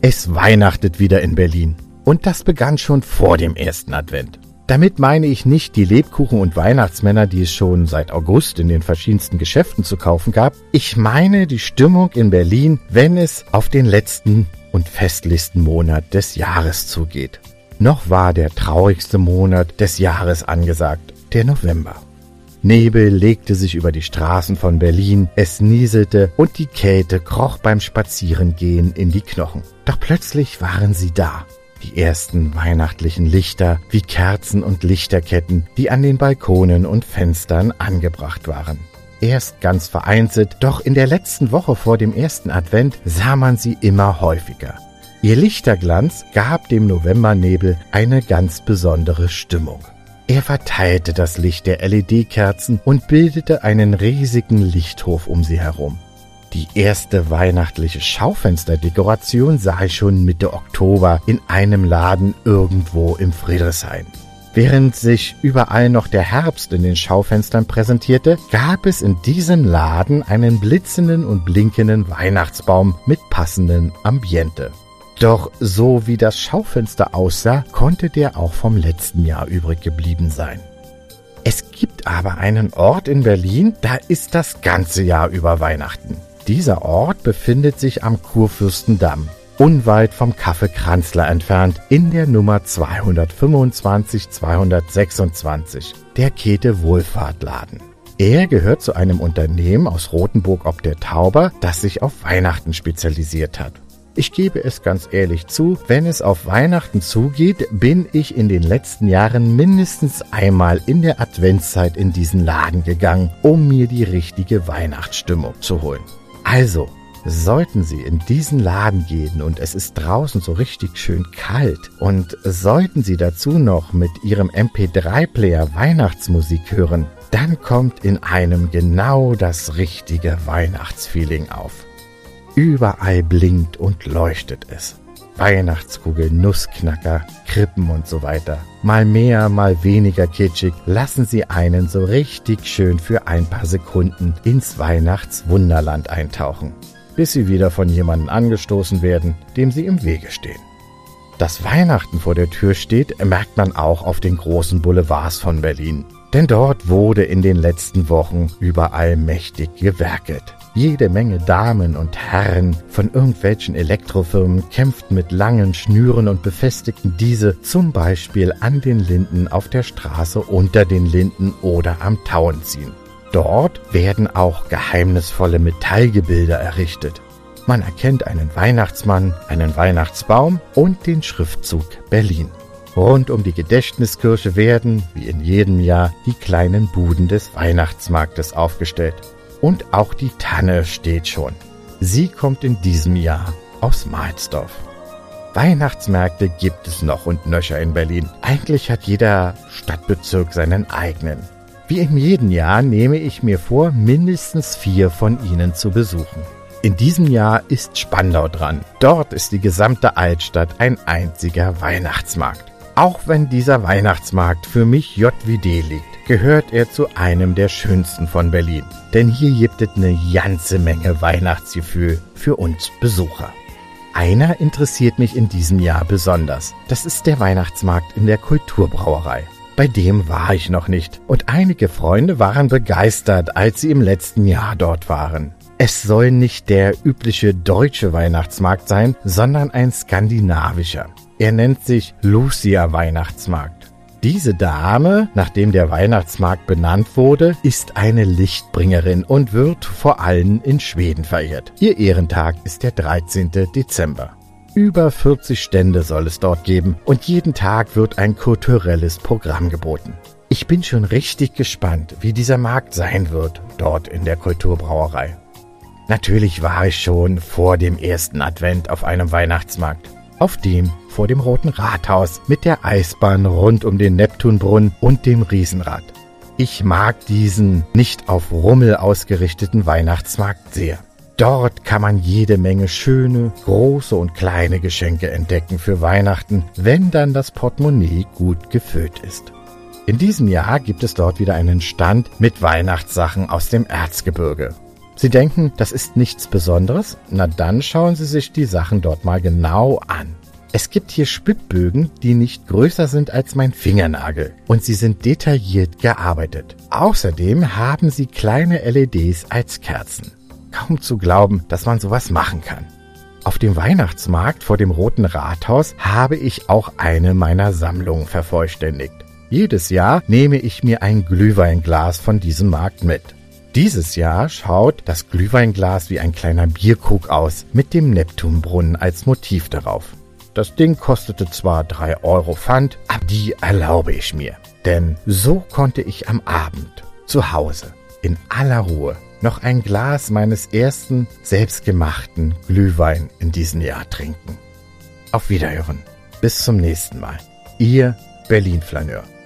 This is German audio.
Es weihnachtet wieder in Berlin. Und das begann schon vor dem ersten Advent. Damit meine ich nicht die Lebkuchen- und Weihnachtsmänner, die es schon seit August in den verschiedensten Geschäften zu kaufen gab. Ich meine die Stimmung in Berlin, wenn es auf den letzten und festlichsten Monat des Jahres zugeht. Noch war der traurigste Monat des Jahres angesagt, der November. Nebel legte sich über die Straßen von Berlin, es nieselte und die Kälte kroch beim Spazierengehen in die Knochen. Doch plötzlich waren sie da. Die ersten weihnachtlichen Lichter wie Kerzen und Lichterketten, die an den Balkonen und Fenstern angebracht waren. Erst ganz vereinzelt, doch in der letzten Woche vor dem ersten Advent sah man sie immer häufiger. Ihr Lichterglanz gab dem Novembernebel eine ganz besondere Stimmung. Er verteilte das Licht der LED-Kerzen und bildete einen riesigen Lichthof um sie herum. Die erste weihnachtliche Schaufensterdekoration sah ich schon Mitte Oktober in einem Laden irgendwo im Friedrichshain. Während sich überall noch der Herbst in den Schaufenstern präsentierte, gab es in diesem Laden einen blitzenden und blinkenden Weihnachtsbaum mit passendem Ambiente. Doch so wie das Schaufenster aussah, konnte der auch vom letzten Jahr übrig geblieben sein. Es gibt aber einen Ort in Berlin, da ist das ganze Jahr über Weihnachten. Dieser Ort befindet sich am Kurfürstendamm, unweit vom Café Kranzler entfernt, in der Nummer 225-226, der Käthe Wohlfahrtladen. Er gehört zu einem Unternehmen aus Rothenburg ob der Tauber, das sich auf Weihnachten spezialisiert hat. Ich gebe es ganz ehrlich zu, wenn es auf Weihnachten zugeht, bin ich in den letzten Jahren mindestens einmal in der Adventszeit in diesen Laden gegangen, um mir die richtige Weihnachtsstimmung zu holen. Also, sollten Sie in diesen Laden gehen und es ist draußen so richtig schön kalt und sollten Sie dazu noch mit Ihrem MP3-Player Weihnachtsmusik hören, dann kommt in einem genau das richtige Weihnachtsfeeling auf. Überall blinkt und leuchtet es. Weihnachtskugeln, Nussknacker, Krippen und so weiter. Mal mehr, mal weniger kitschig, lassen sie einen so richtig schön für ein paar Sekunden ins Weihnachtswunderland eintauchen, bis sie wieder von jemandem angestoßen werden, dem sie im Wege stehen. Dass Weihnachten vor der Tür steht, merkt man auch auf den großen Boulevards von Berlin. Denn dort wurde in den letzten Wochen überall mächtig gewerkelt. Jede Menge Damen und Herren von irgendwelchen Elektrofirmen kämpften mit langen Schnüren und befestigten diese zum Beispiel an den Linden auf der Straße, unter den Linden oder am Tauentzien. Dort werden auch geheimnisvolle Metallgebilde errichtet. Man erkennt einen Weihnachtsmann, einen Weihnachtsbaum und den Schriftzug Berlin. Rund um die Gedächtniskirche werden, wie in jedem Jahr, die kleinen Buden des Weihnachtsmarktes aufgestellt. Und auch die Tanne steht schon. Sie kommt in diesem Jahr aus Mahlsdorf. Weihnachtsmärkte gibt es noch und nöcher in Berlin. Eigentlich hat jeder Stadtbezirk seinen eigenen. Wie in jedem Jahr nehme ich mir vor, mindestens 4 von ihnen zu besuchen. In diesem Jahr ist Spandau dran. Dort ist die gesamte Altstadt ein einziger Weihnachtsmarkt. Auch wenn dieser Weihnachtsmarkt für mich JWD liegt, gehört er zu einem der schönsten von Berlin. Denn hier gibt es eine ganze Menge Weihnachtsgefühl für uns Besucher. Einer interessiert mich in diesem Jahr besonders. Das ist der Weihnachtsmarkt in der Kulturbrauerei. Bei dem war ich noch nicht und einige Freunde waren begeistert, als sie im letzten Jahr dort waren. Es soll nicht der übliche deutsche Weihnachtsmarkt sein, sondern ein skandinavischer. Er nennt sich Lucia Weihnachtsmarkt. Diese Dame, nachdem der Weihnachtsmarkt benannt wurde, ist eine Lichtbringerin und wird vor allem in Schweden verehrt. Ihr Ehrentag ist der 13. Dezember. Über 40 Stände soll es dort geben und jeden Tag wird ein kulturelles Programm geboten. Ich bin schon richtig gespannt, wie dieser Markt sein wird, dort in der Kulturbrauerei. Natürlich war ich schon vor dem ersten Advent auf einem Weihnachtsmarkt. Auf dem vor dem Roten Rathaus mit der Eisbahn rund um den Neptunbrunnen und dem Riesenrad. Ich mag diesen nicht auf Rummel ausgerichteten Weihnachtsmarkt sehr. Dort kann man jede Menge schöne, große und kleine Geschenke entdecken für Weihnachten, wenn dann das Portemonnaie gut gefüllt ist. In diesem Jahr gibt es dort wieder einen Stand mit Weihnachtssachen aus dem Erzgebirge. Sie denken, das ist nichts Besonderes? Na dann schauen Sie sich die Sachen dort mal genau an. Es gibt hier Spitbögen, die nicht größer sind als mein Fingernagel und sie sind detailliert gearbeitet. Außerdem haben sie kleine LEDs als Kerzen. Kaum zu glauben, dass man sowas machen kann. Auf dem Weihnachtsmarkt vor dem Roten Rathaus habe ich auch eine meiner Sammlungen vervollständigt. Jedes Jahr nehme ich mir ein Glühweinglas von diesem Markt mit. Dieses Jahr schaut das Glühweinglas wie ein kleiner Bierkrug aus, mit dem Neptunbrunnen als Motiv darauf. Das Ding kostete zwar 3 € Pfand, aber die erlaube ich mir. Denn so konnte ich am Abend zu Hause in aller Ruhe noch ein Glas meines ersten selbstgemachten Glühwein in diesem Jahr trinken. Auf Wiederhören. Bis zum nächsten Mal. Ihr Berlin-Flaneur.